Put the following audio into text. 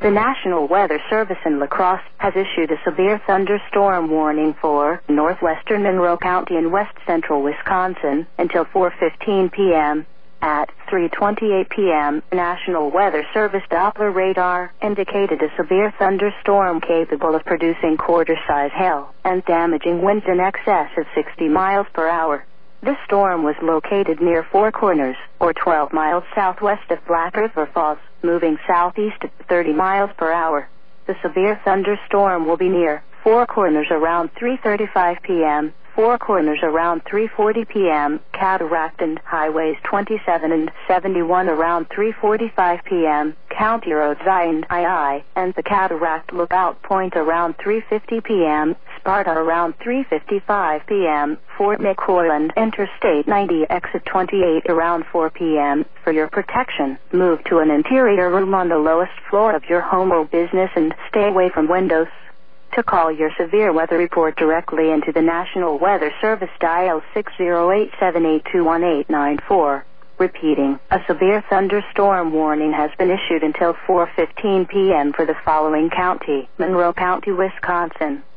The National Weather Service in La Crosse has issued a severe thunderstorm warning for northwestern Monroe County and west central Wisconsin until 4:15 p.m. At 3:28 p.m., National Weather Service Doppler radar indicated a severe thunderstorm capable of producing quarter-size hail and damaging winds in excess of 60 miles per hour. This storm was located near Four Corners, or 12 miles southwest of Black River Falls, moving southeast at 30 miles per hour. The severe thunderstorm will be near Four Corners around 3:35 p.m., Four Corners around 3:40 p.m., Cataract and Highways 27 and 71 around 3:45 p.m., County Roads I and II, and the Cataract Lookout Point around 3:50 p.m., Sparta around 3:55 p.m., Fort McClelland Interstate 90 exit 28 around 4 p.m. For your protection, move to an interior room on the lowest floor of your home or business and stay away from windows. To call your severe weather report directly into the National Weather Service, dial 608-782-1894. Repeating, a severe thunderstorm warning has been issued until 4:15 p.m. for the following county: Monroe County, Wisconsin,